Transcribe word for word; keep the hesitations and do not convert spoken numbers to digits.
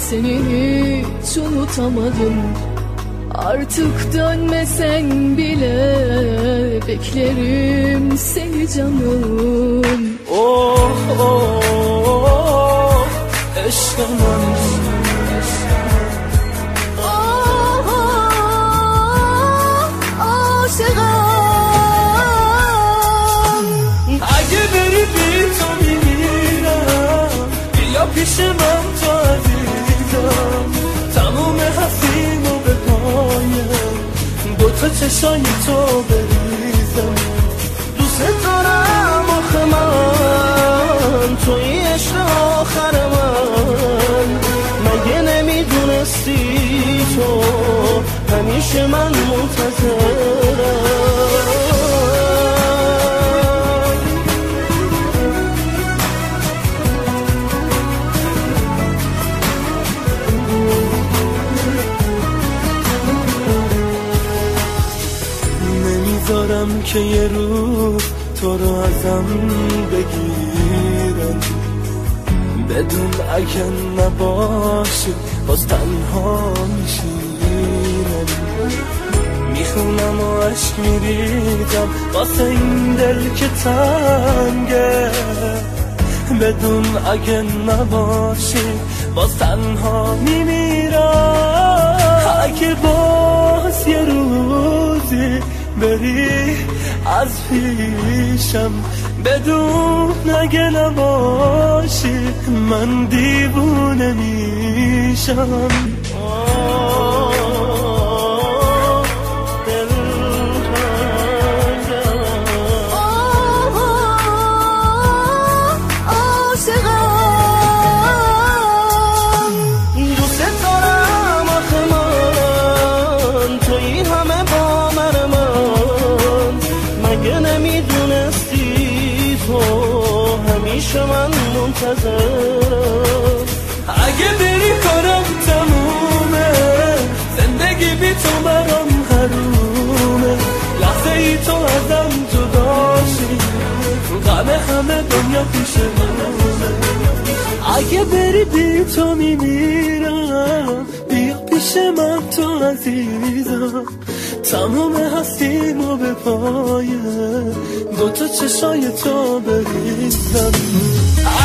seni hiç unutamadım. Artık dönmesen bile beklerim seni canım. Oh oh oh eşlemem. Oh oh aşığım. اگه بری بی تو میمیرم بیا پیش من تو عزیزم. تموم هستیم و به پایم دوتا چشای تو بریزم. دوست دارم آخه من توی عشق آخر من. مگه نمیدونستی تو همیشه من منتظرم. نمیذارم که یه روز تو رو ازم بگیرن بدون اگه نباشی باز تنها میشینم. میخونم و عشق میریزم واسه این دل که تنگه بدون اگه نباشی باز تنها میمیرم. اگه باز یه روزی بری از پیشم بدون اگه نباشی من دیوونه میشم. من منتظرم. اگه بری کارم تمومه زندگی بی تو برام حرومه. لحظه ای تو ازم جداشی غم همه دنیا پیش منه. اگه بری بی تو میمیرم بیا پیش من تو عزیزم. تمام هستیم و به پایه دوتا چشای تو بریزم.